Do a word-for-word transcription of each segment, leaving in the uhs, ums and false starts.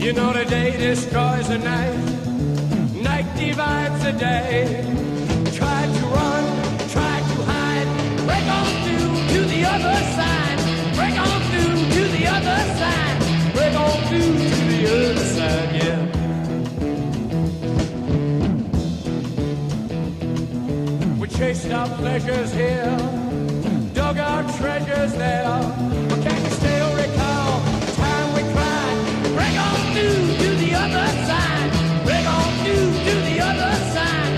You know the day destroys the night, night divides the day. Try to run, try to hide, break on through to the other side, break on through to the other side, break on through to the other side, yeah. We chased our pleasures here, dug our treasures there, but can you still recall the time we cried? Break on through to the other side, break on through to the other side.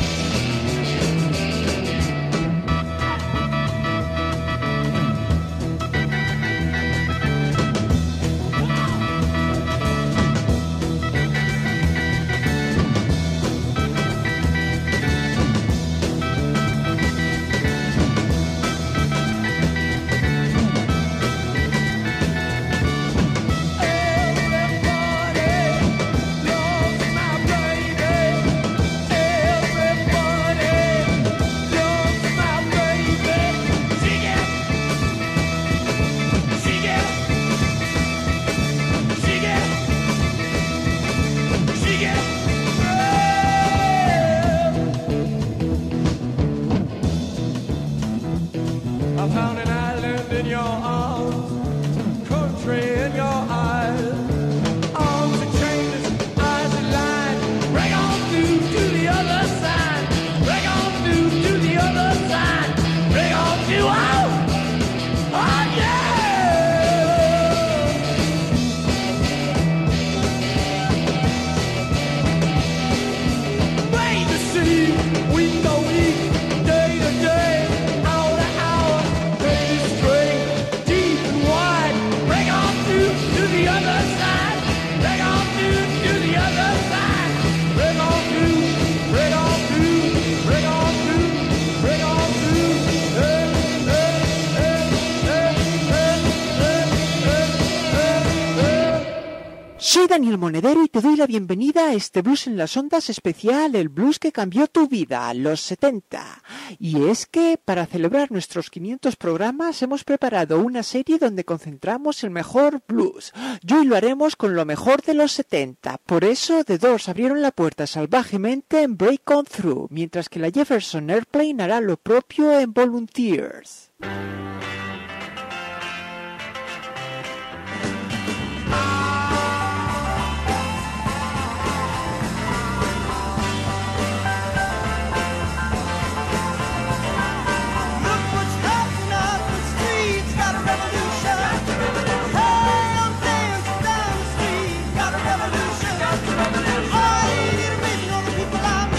Soy Daniel Monedero y te doy la bienvenida a este Blues en las Ondas especial, el blues que cambió tu vida, los setenta. Y es que, para celebrar nuestros quinientos programas, hemos preparado una serie donde concentramos el mejor blues. Y hoy lo haremos con lo mejor de los setenta. Por eso, The Doors abrieron la puerta salvajemente en Break On Through, mientras que la Jefferson Airplane hará lo propio en Volunteers.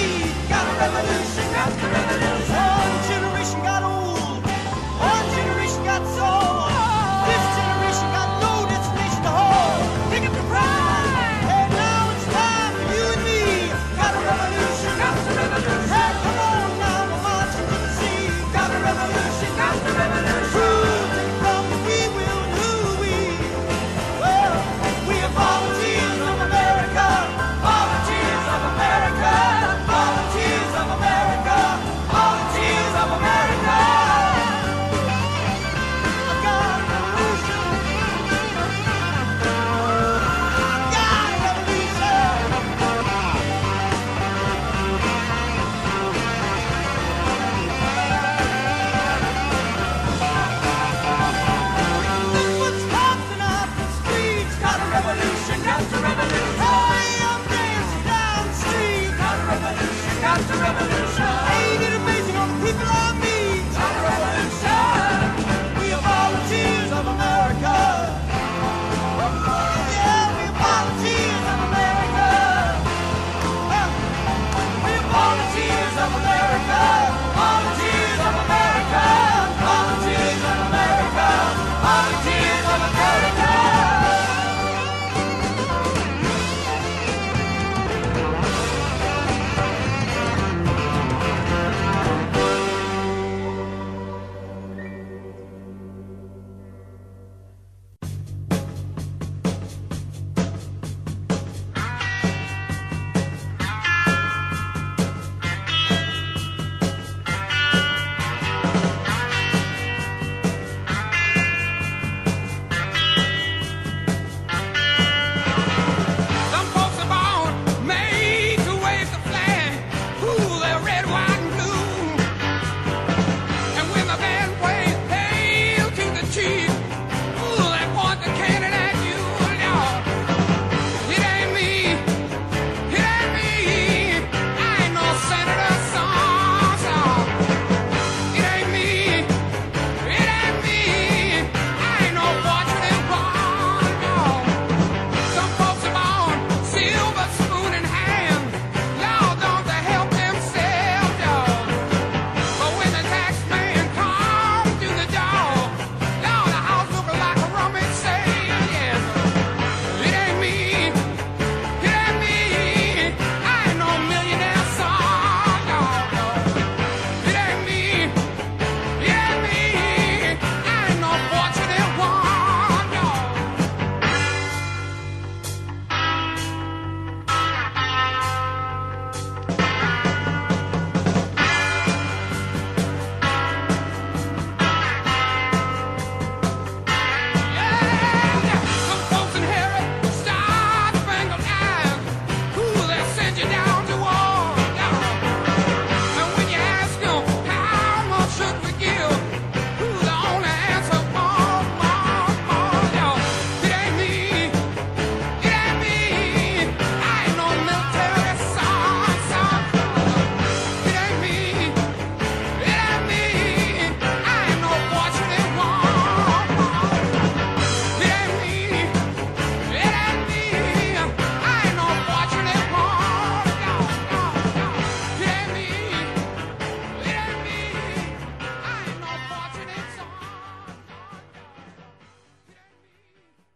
One generation got old, one generation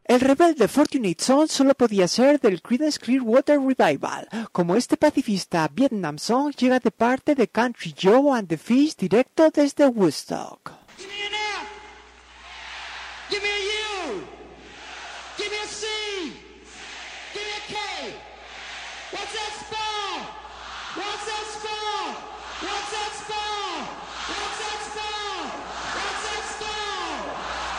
El rebelde Fortunate Son solo podía ser del Creedence Clearwater Revival, como este pacifista Vietnam Song llega de parte de Country Joe and the Fish directo desde Woodstock. Give me an F. Give me a U. Give me a C. Give me a K. What's that spell? What's that spell? What's that spell? What's that spell? What's that spell?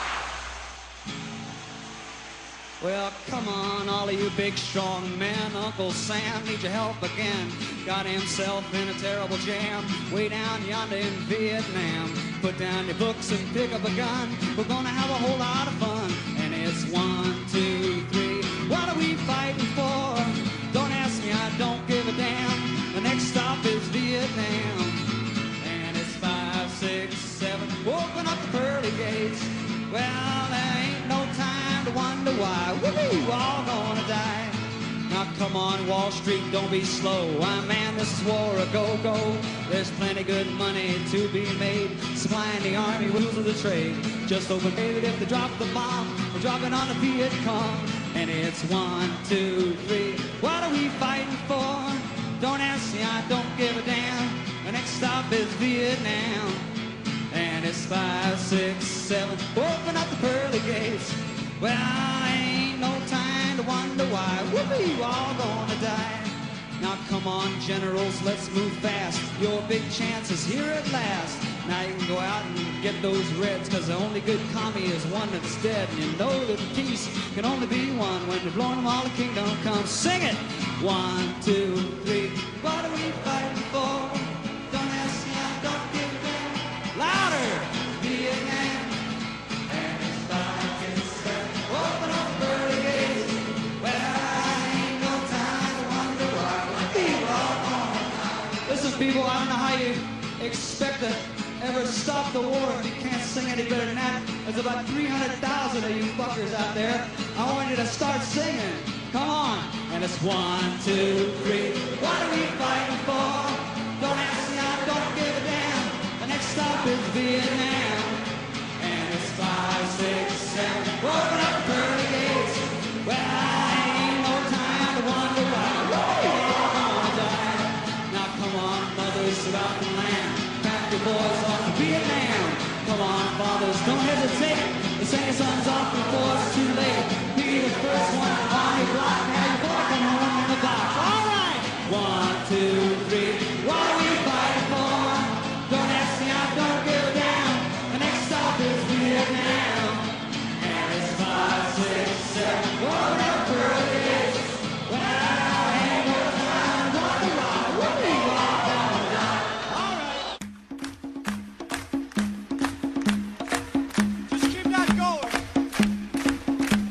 Well, come on, all of you big, strong men. Uncle Sam needs your help again. Got himself in a terrible jam way down yonder in Vietnam. Put down your books and pick up a gun. We're gonna have a whole lot of fun. And it's one, two, three. What are we fighting for? Don't ask me, I don't give a damn. The next stop is Vietnam. And it's five, six, seven. Open up the pearly gates. Well, there ain't no time to wonder why. We're all gonna die. Now come on, Wall Street, don't be slow. Why, man, this is war a go-go. There's plenty good money to be made, supplying the army rules of the trade. Just open it if they drop the bomb. We're dropping on the Viet Cong. And it's one, two, three. What are we fighting for? Don't ask me, I don't give a damn. The next stop is Vietnam. And it's five, six, seven. Open up the pearly gates. Well, ain't no time to wonder why. We're all gonna die. Now come on, generals, let's move fast. Your big chance is here at last. Now you can go out and get those reds, cause the only good commie is one that's dead. And you know that peace can only be won when you're blowing them all the kingdom come. Sing it! One, two, three. What are we fighting for? Don't ask me, I don't give a damn. Louder! Vietnam. And it's five, six, seven. Open up the pearly gates. Well, I ain't no time to wonder why. We're all gonna. Listen, people, I don't know how you expect to ever stop the war if you can't sing any better than that. There's about three hundred thousand of you fuckers out there. I want you to start singing. Come on. And it's one, two, three. What are we fighting for? Don't ask me, I don't give a damn. The next stop is Vietnam. And it's five, six, seven. Open up the pearly gates. Well, I ain't no time to wonder why. We're all gonna die. Now come on, mothers throughout the land. Pack your boys off to Vietnam. Come on, fathers, don't hesitate. The second son's off before it's too late. Be the first one on your block. Have your boy come home in the box. All right. One, two, three. What are we fighting for? Don't ask me, I don't give a damn. The next stop is Vietnam. And it's five, six, seven. Open up pearly gates. Well, ain't no time to wonder why. We're all gonna die. All right. Just keep that going.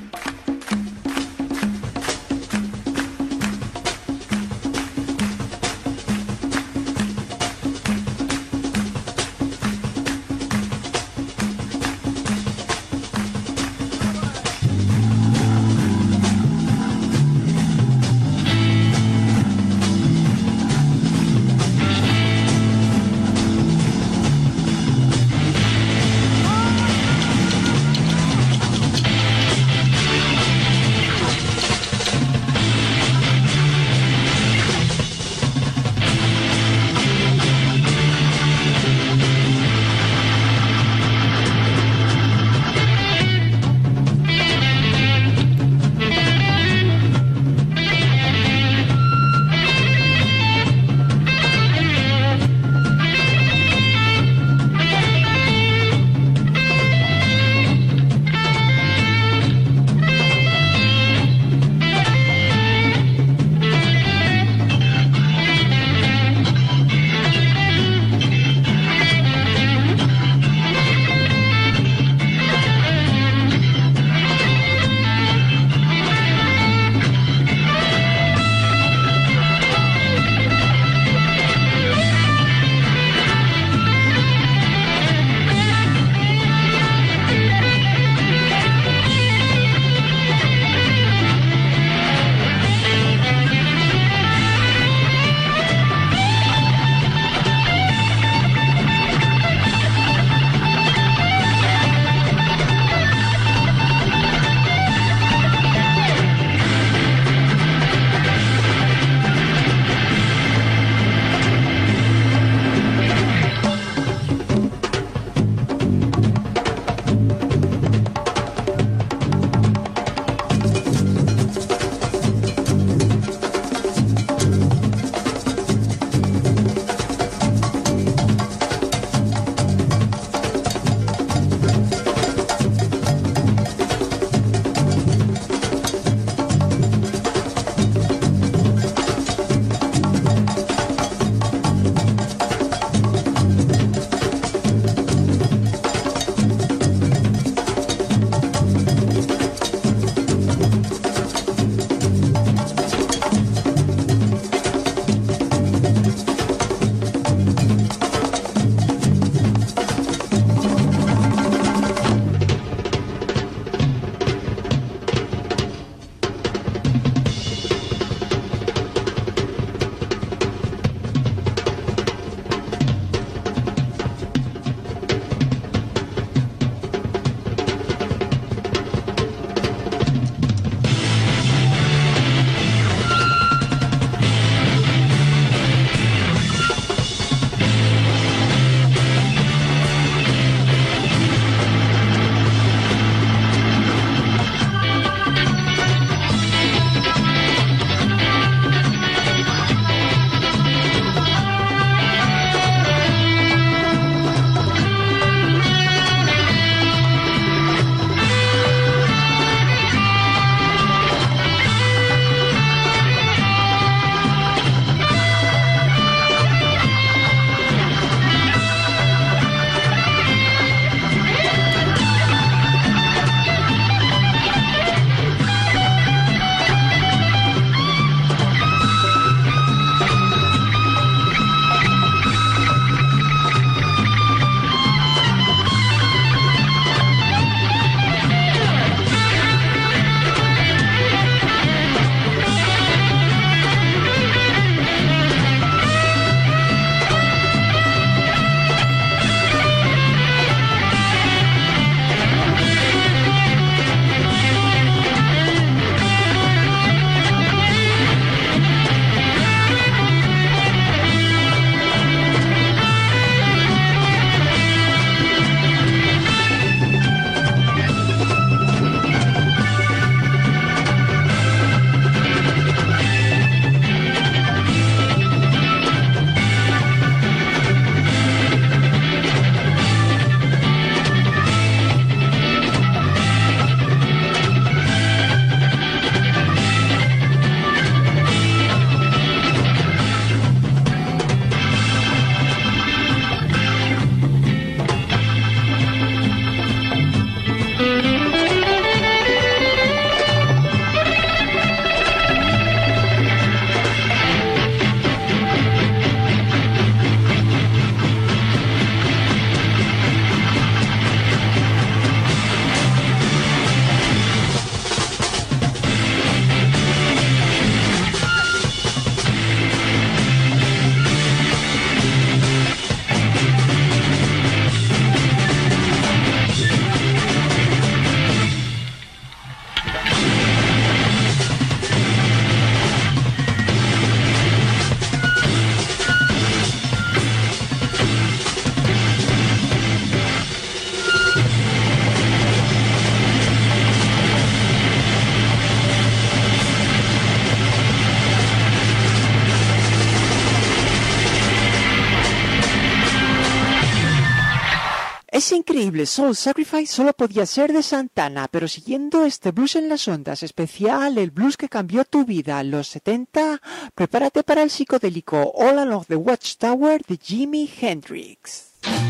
Ese increíble Soul Sacrifice solo podía ser de Santana, pero siguiendo este blues en las ondas especial, el blues que cambió tu vida, los setenta, prepárate para el psicodélico All Along the Watchtower de Jimi Hendrix.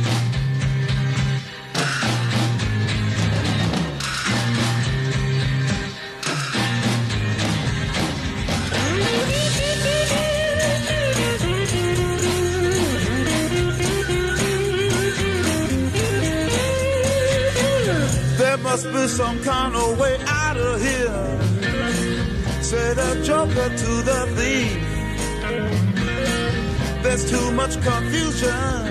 There must be some kind of way out of here, said a joker to the thief. There's too much confusion,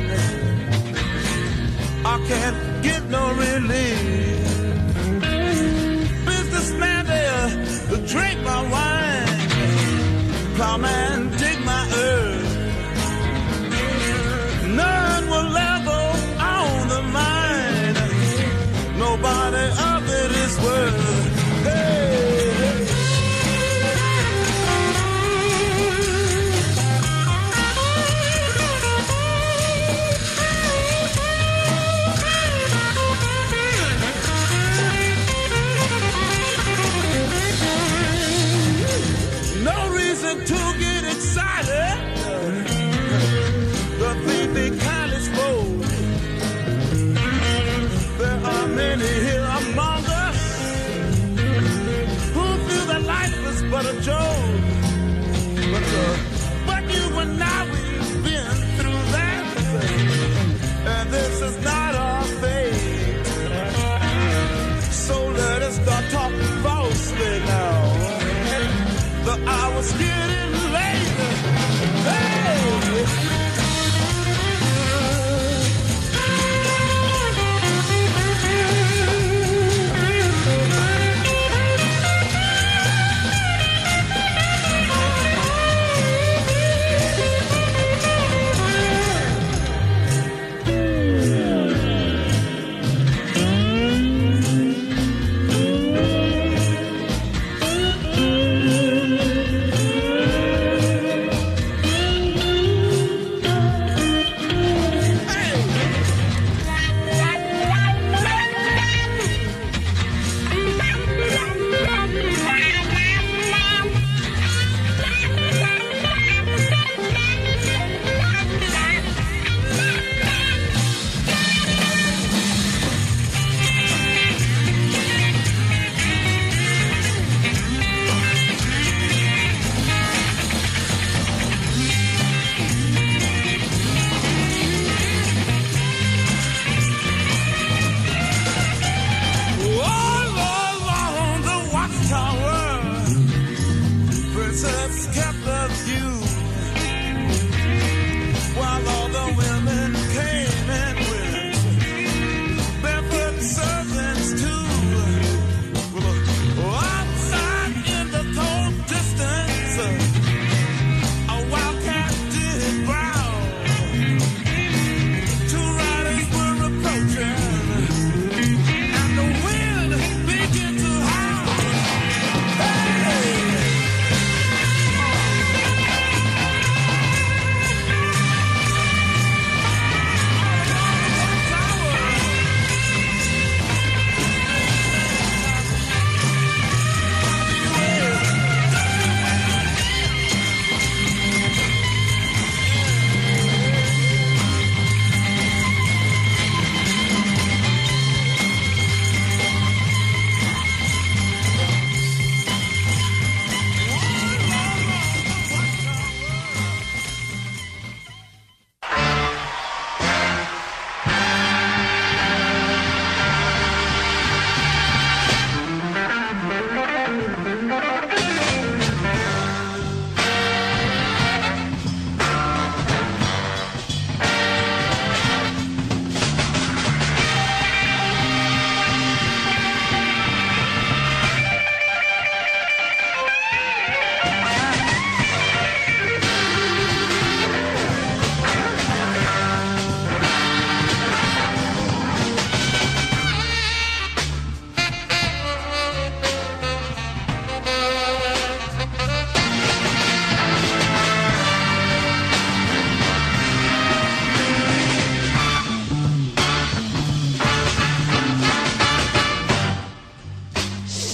I can't get no relief. Businessman there, drink my wine, plowman dig my earth. None will level on the mine, nobody of it is worth. Hey, hey. No reason to get excited, the thief be kindly spoke. There are many here among us who feel that life is but a joke. But, uh, but you and I, we've been through that, and this is not our fate. So let us start talking falsely now. The hour's getting late. Hey!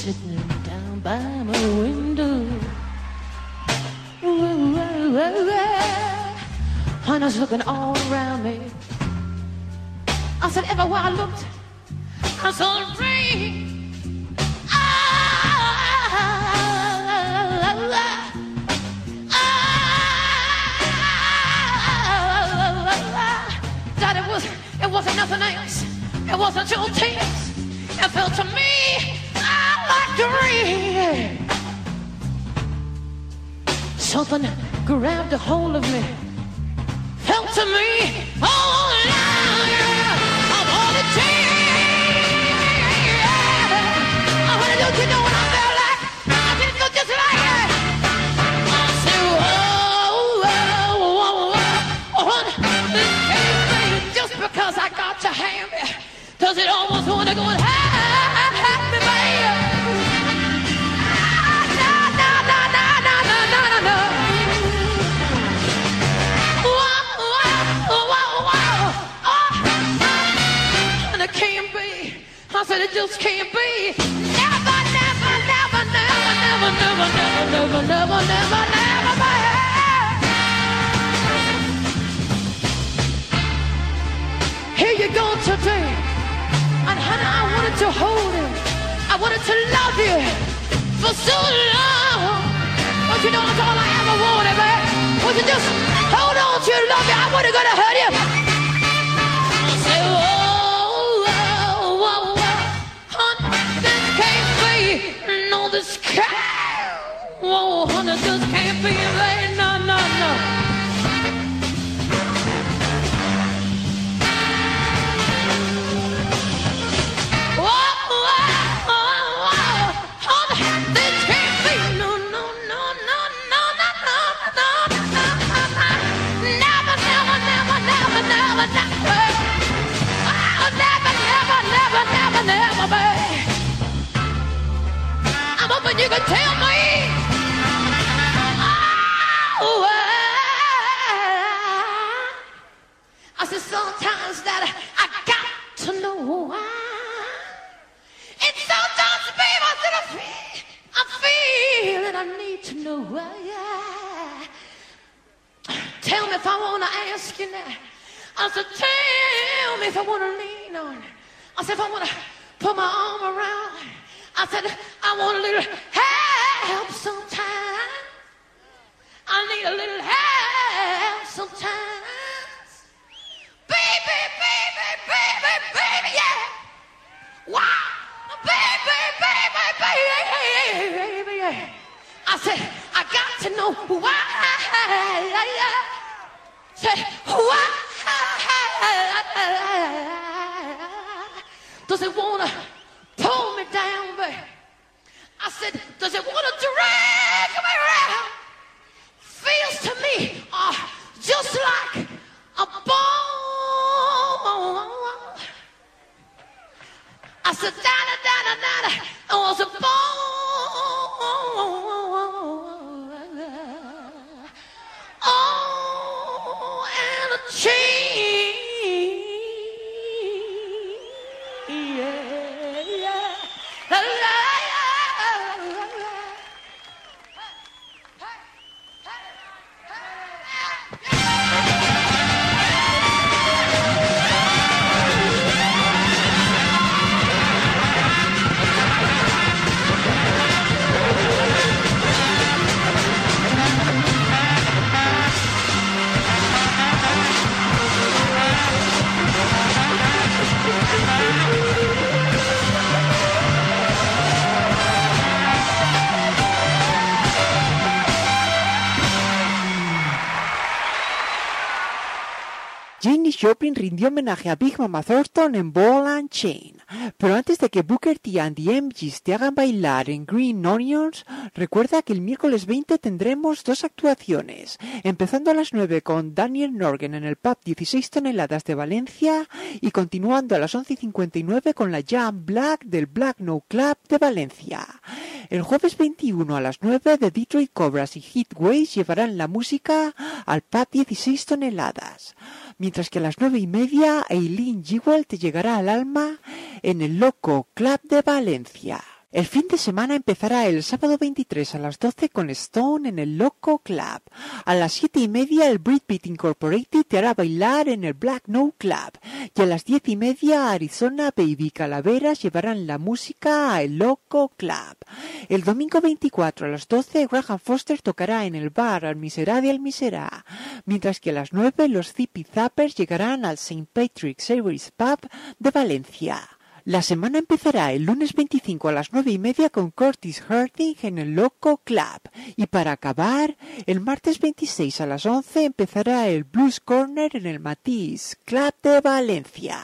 sitting down by my window. Ooh, ooh, ooh, ooh. And I was looking all around me. I said, everywhere I looked, I saw the rain. Ah, ah, ah, ah, that it was, it wasn't nothing else. It wasn't your tears. It felt to me like the rain. Something grabbed a hold of me. Felt to me, oh, yeah, of all the tears. I wanna do, you know what I felt like? I didn't feel just like it. I said, whoa, whoa, whoa, whoa, whoa. This can't be just because I got your hand. Does it almost want to go and have me, baby? No, no, no, no, no, no, no, no, no. Whoa, whoa, whoa, whoa. Oh, and it can't be. I said it just can't be. Never, never, never, never, never, never, never, never, never, never, never, baby. Here you go today. And honey, I wanted to hold him. I wanted to love you for so long. But you know that's all I ever wanted, man. Was to just hold on to you, love you. I wasn't gonna hurt you. I say, whoa, whoa, whoa, whoa. Honey, this can't be. No, this can't. Whoa, honey, this can't be. Baby. No, no, no. I'm hoping you can tell me. Oh, I said sometimes that I got to know why. And sometimes, baby, I said I feel, I feel that I need to know why. Tell me if I want to ask you now. I said, tell me if I want to lean on. I said, if I want to put my arm around. I said, I want a little help sometimes. I need a little help sometimes. Baby, baby, baby, baby, yeah. Wow. Baby, baby, baby, baby, yeah. I said, I got to know why. Say, why does it want to pull me down, baby? I said, does it want to drag me around? Feels to me uh, just like a bone. I said, da-da, da-da, da-da, it was a bone. Oh, and a chain. Janis Joplin rindió homenaje a Big Mama Thornton en Ball and Chain. Pero antes de que Booker T and the M Gs te hagan bailar en Green Onions, recuerda que el miércoles veinte tendremos dos actuaciones, empezando a las nueve con Daniel Norgren en el pub dieciséis toneladas de Valencia y continuando a las once y cincuenta y nueve con la Jam Black del Black No Club de Valencia. El jueves veintiuno a las nueve de Detroit Cobras y Heatwaves llevarán la música al pub dieciséis toneladas. Mientras que a las nueve y media Eileen Jewell te llegará al alma en el Loco Club de Valencia. El fin de semana empezará el sábado veintitrés a las doce con Stone en el Loco Club. A las siete y media el Breakbeat Incorporated te hará bailar en el Black No Club. Y a las diez y media Arizona Baby Calaveras llevarán la música a el Loco Club. El domingo veinticuatro a las doce Graham Foster tocará en el bar Almiserá de Almiserá. Mientras que a las nueve los Zippy Zappers llegarán al Saint Patrick's Irish Pub de Valencia. La semana empezará el lunes veinticinco a las nueve y media con Curtis Harding en el Loco Club. Y para acabar, el martes veintiséis a las once empezará el Blues Corner en el Matisse Club de Valencia.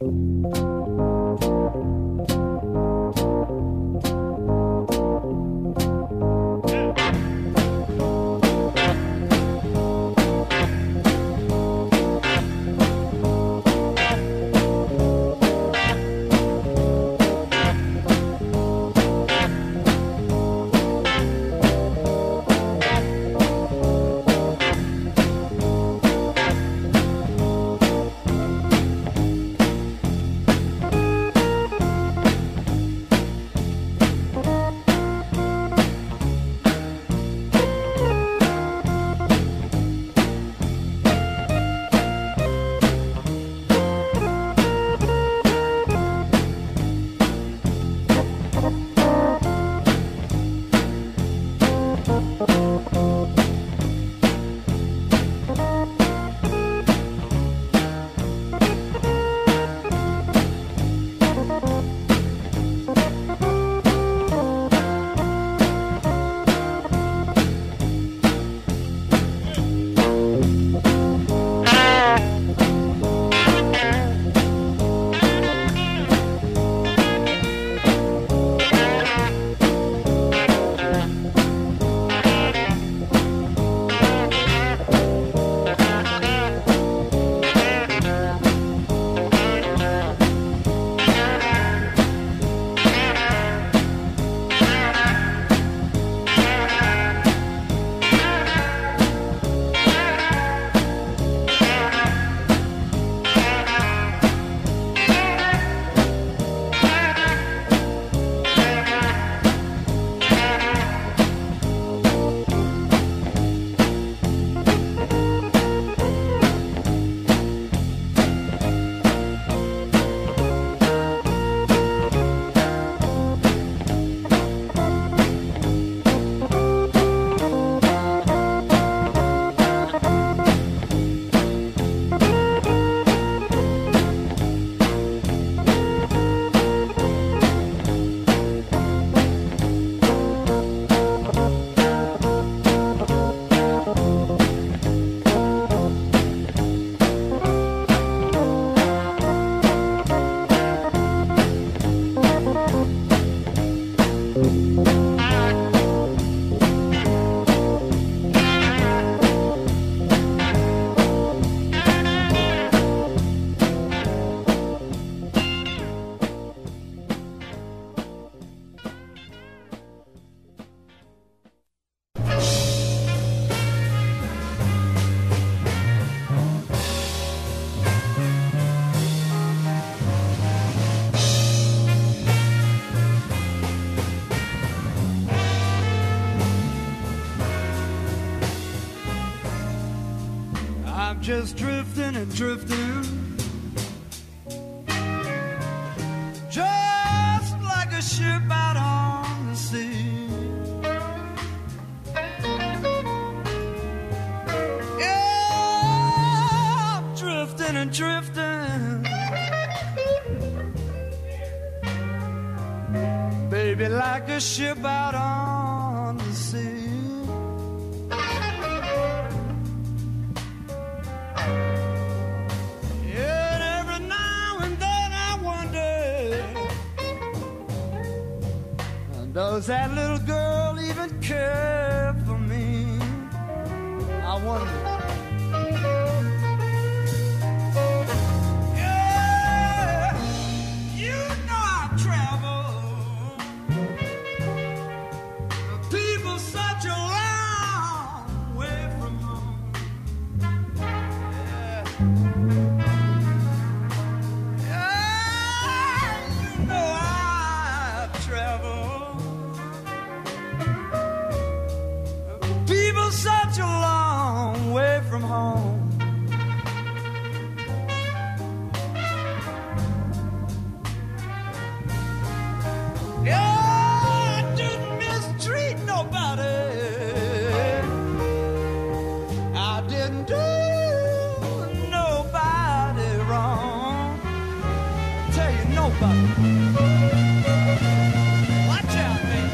Just drifting and drifting, just like a ship out on the sea. Yeah, I'm drifting and drifting, baby, like a ship out on the sea. Does that little girl even care for me? I wonder. Yeah, you know I travel. People such a long way from home. Yeah. Yeah, you know I travel. Yeah, I didn't mistreat nobody. I didn't do nobody wrong. I tell you, nobody. Watch out, man.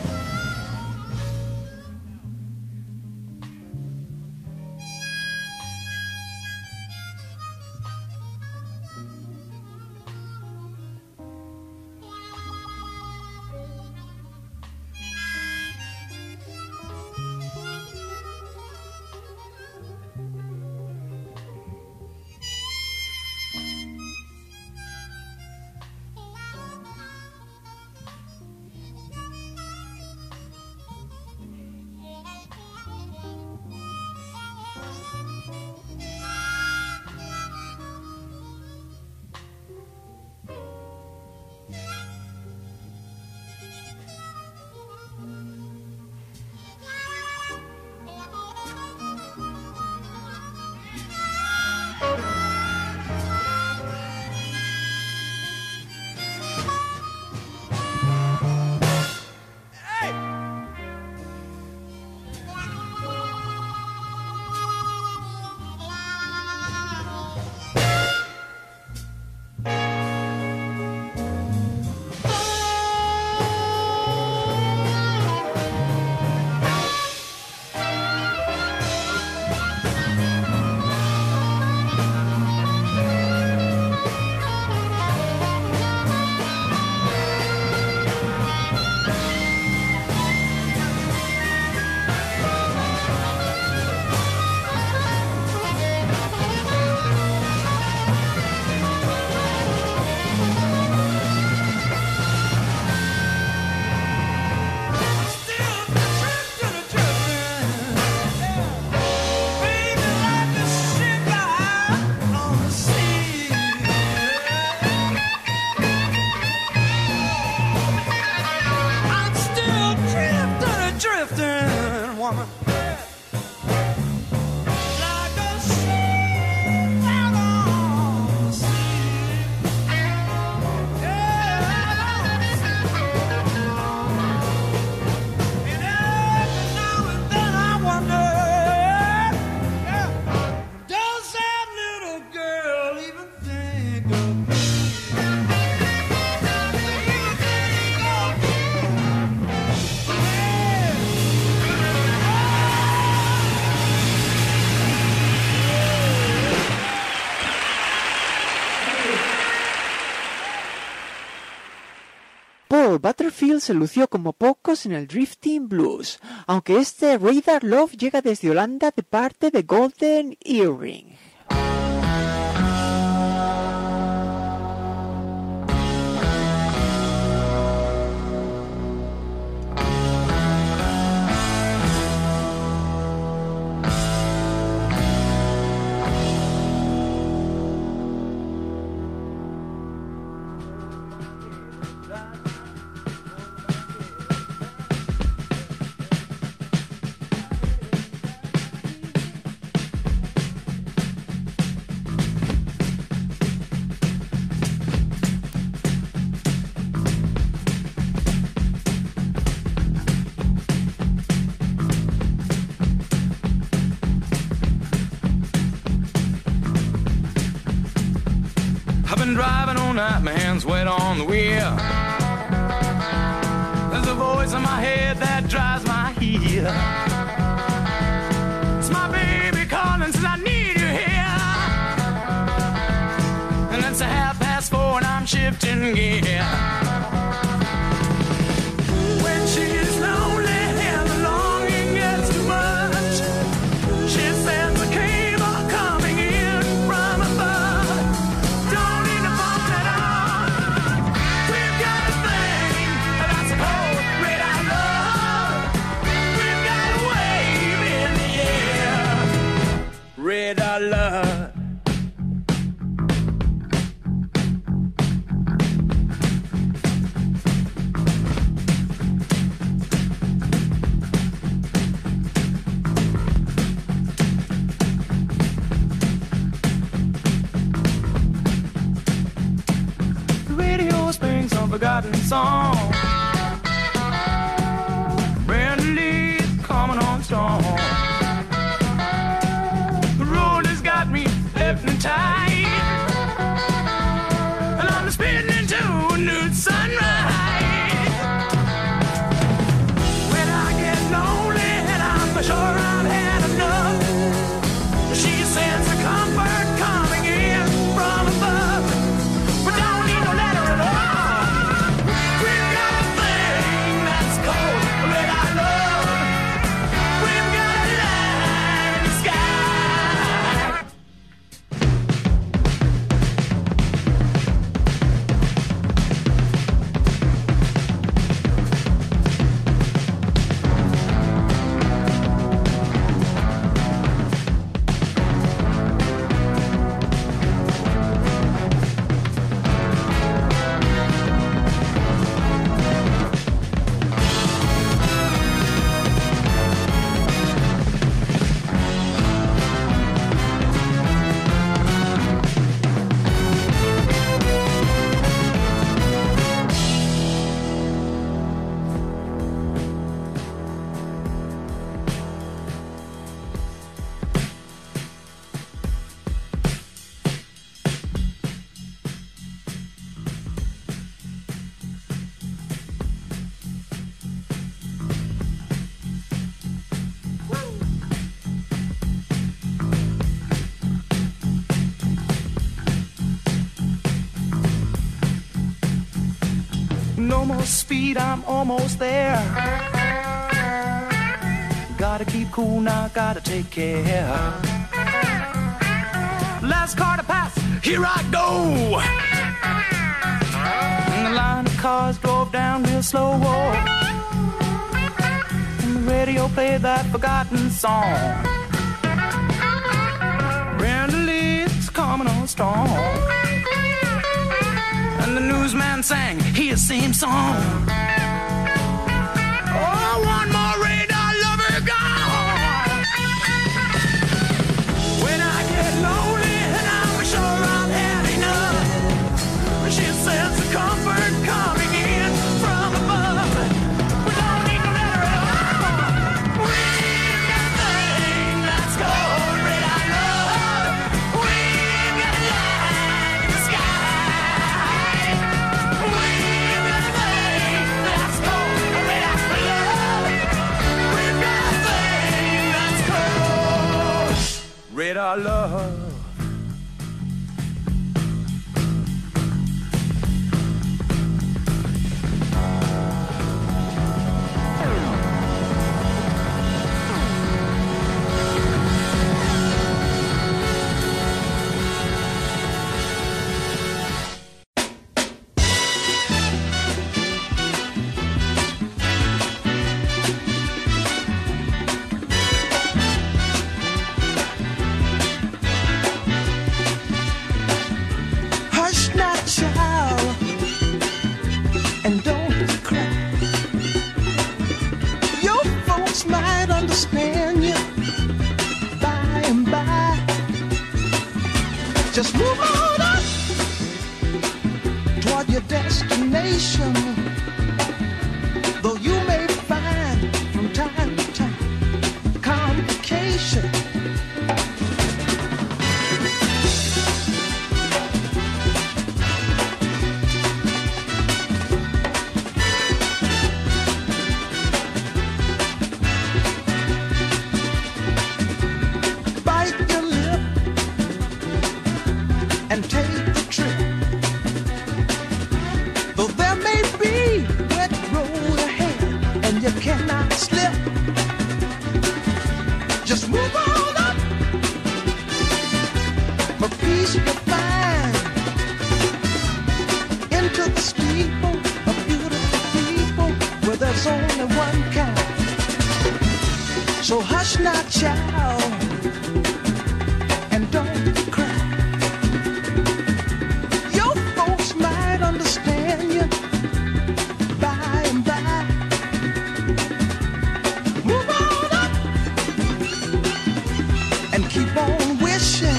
Paul Butterfield se lució como pocos en el Drifting Blues, aunque este Radar Love llega desde Holanda de parte de Golden Earring. Driving all night, my hands wet on the wheel. There's a voice in my head that drives my heel. It's my baby calling, says I need you here. And it's a half past four and I'm shifting gear. When she's lonely and the longing gets too much, she sends a cable coming in from above. Red I love. The radio sings some forgotten song. No more speed, I'm almost there. Gotta keep cool now, gotta take care. Last car to pass, here I go. And the line of cars drove down real slow. And the radio played that forgotten song. Brenda Lee's coming on strong. And the newsman sang his same song. Oh, one more radar lover gone. When I get lonely and I'm sure I've had enough, she says the comfort coming in from above. We don't need no letter at all. We've got a thing that's called radar love. We've got a light in the sky. We've got a thing that's called radar love. We've got a thing that's called radar love. Hush now, child, and don't cry. Your folks might understand you by and by. Just move on up toward your destination. Though you may find from time to time complication. Bite your lip and take the trip. Though there may be wet road ahead and you cannot slip, just move on up for peace you find into the steeple of beautiful people where there's only one kind. So hush now, child, and don't cry. Your folks might understand you by and by. Move on up and keep on wishing.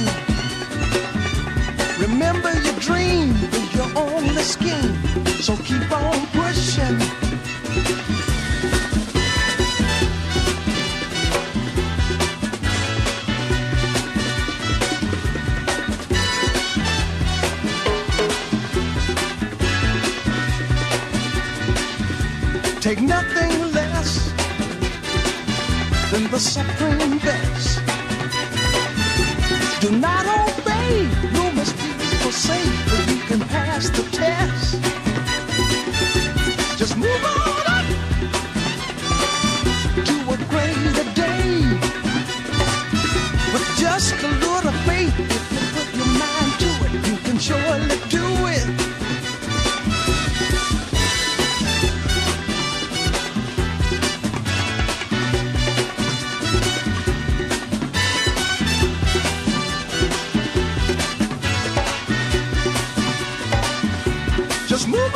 Remember your dream is your only scheme, so keep on pushing. Take nothing less than the supreme best. Do not obey rumors people say, but you can pass the test. Just move on up to a greater day. With just a little faith, if you put your mind to it, you can surely do it. Just move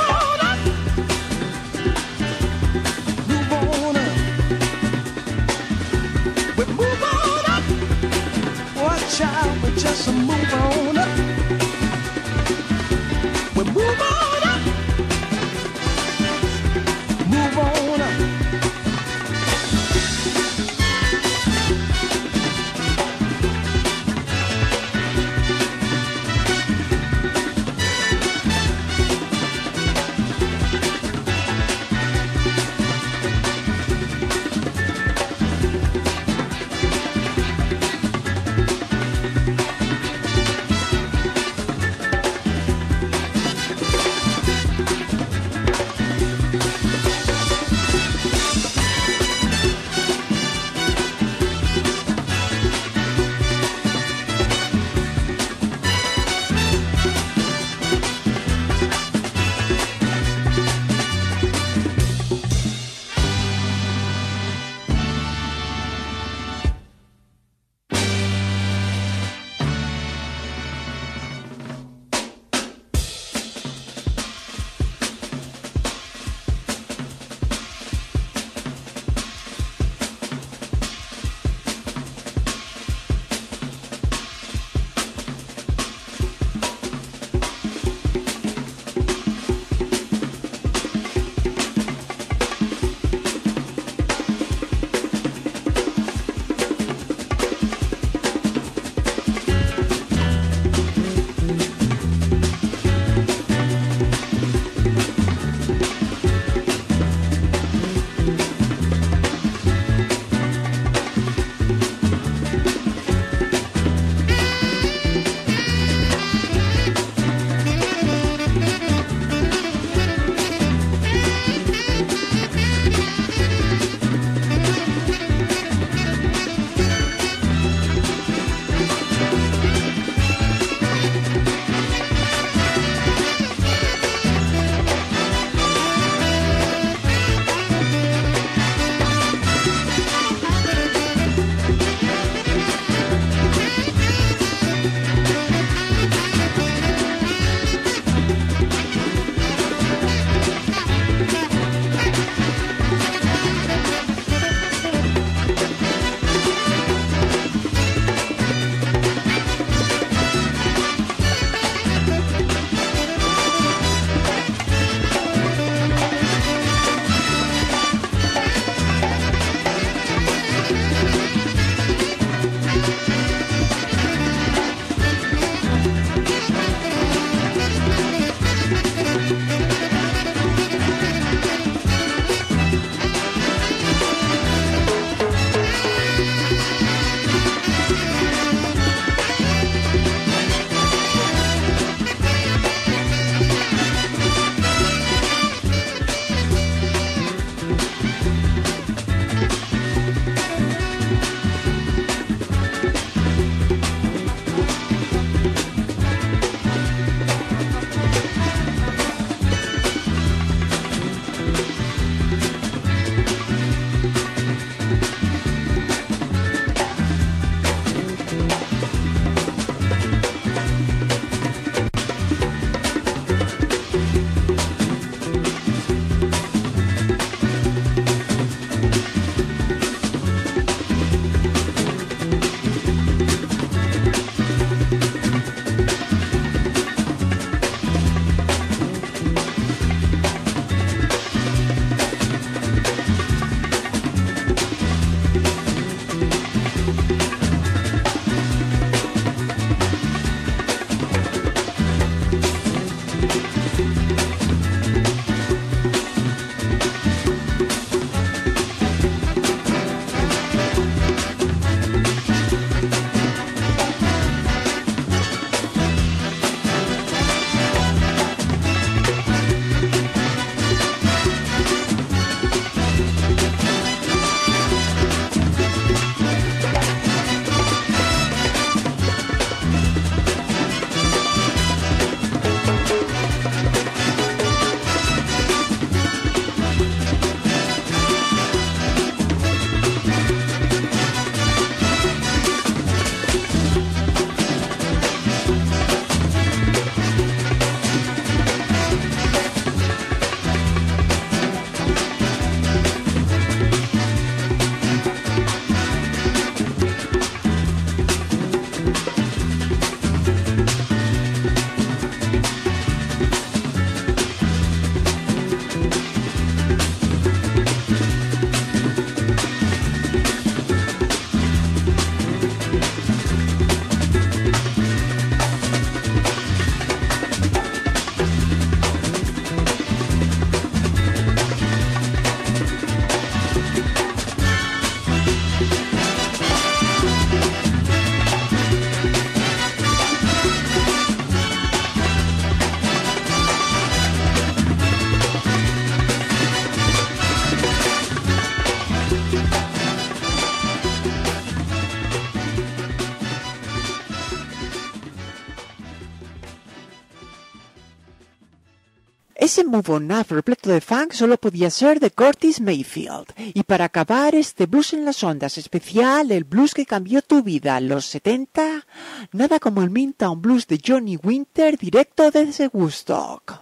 Ese Move On Up repleto de funk solo podía ser de Curtis Mayfield. Y para acabar este Blues en las Ondas especial, el blues que cambió tu vida, los setenta, nada como el Midtown Blues de Johnny Winter directo desde Woodstock.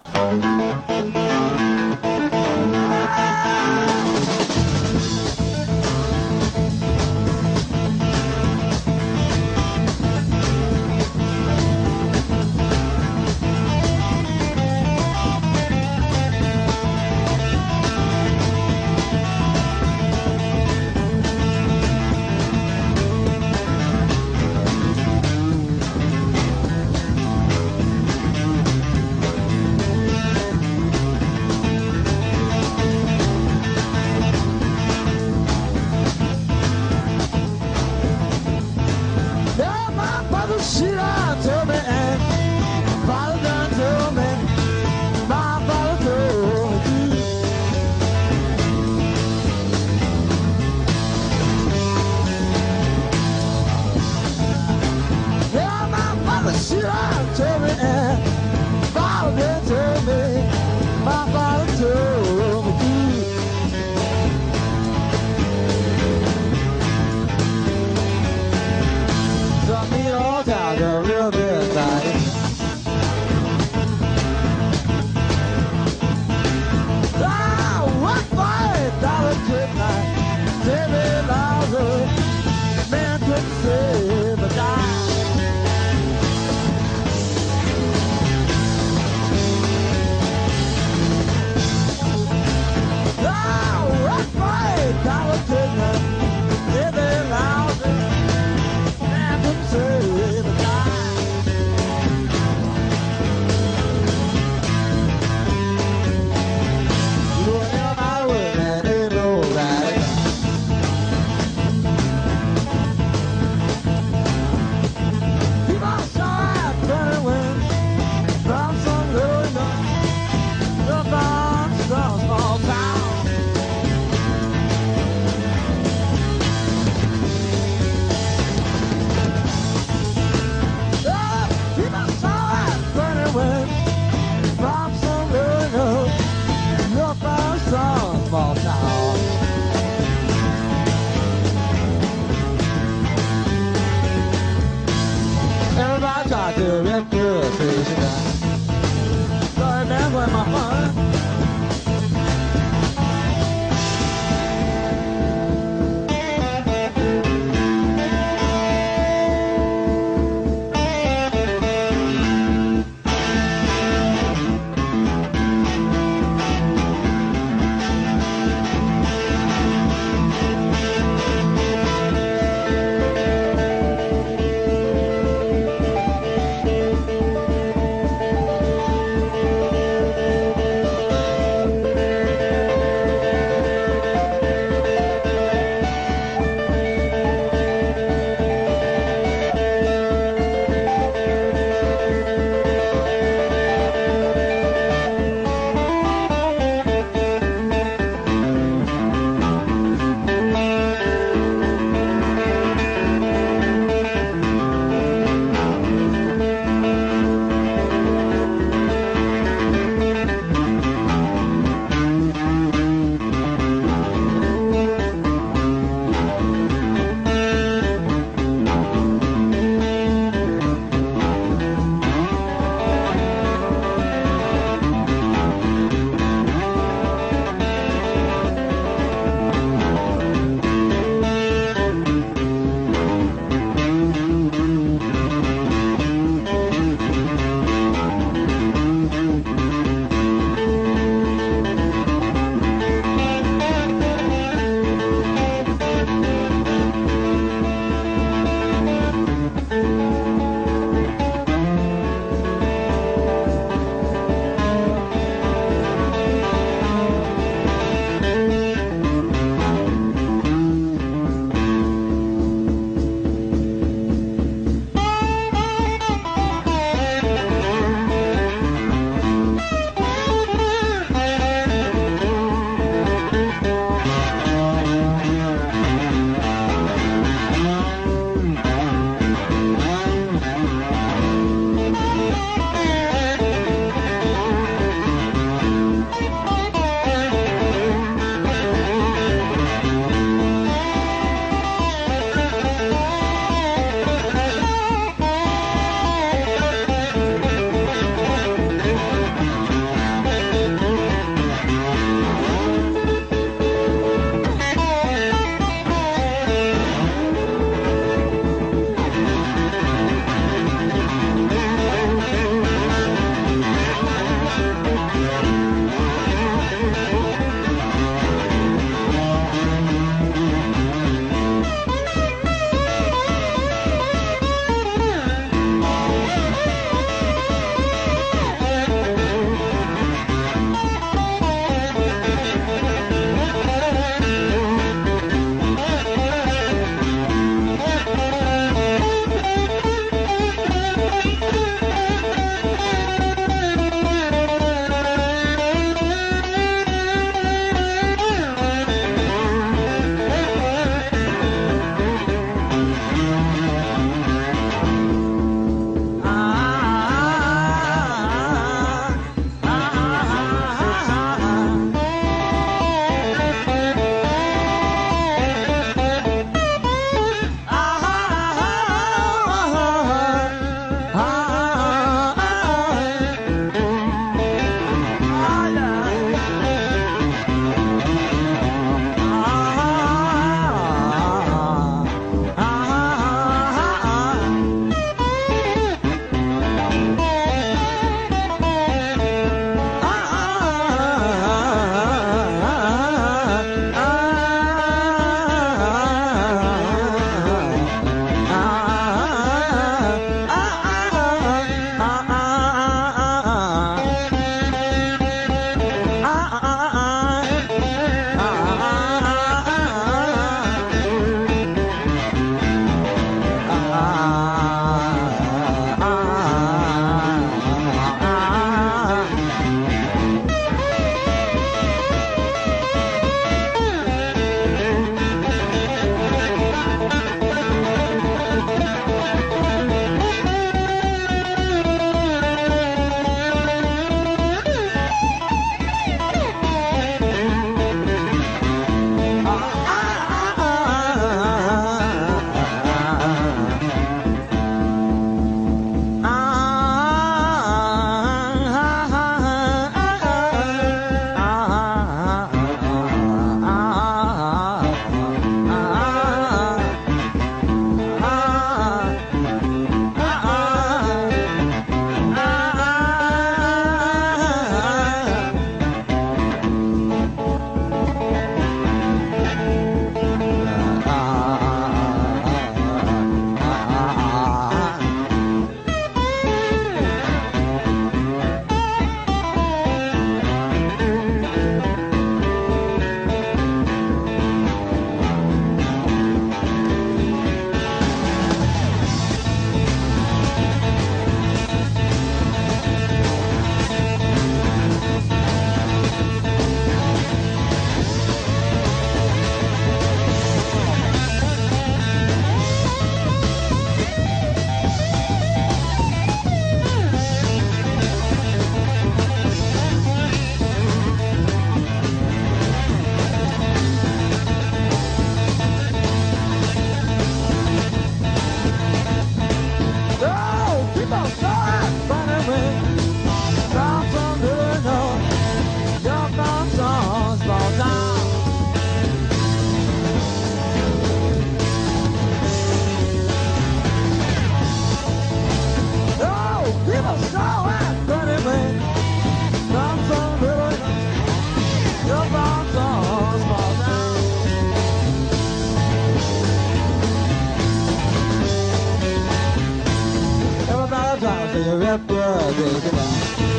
baby, now.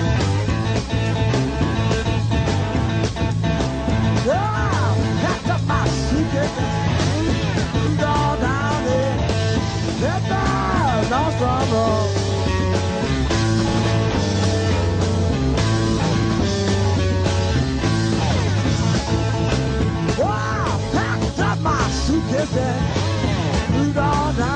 Oh, I packed up my suitcase and moved on down there. Let the Nostrum roll. Oh, I packed up my suitcase and moved on down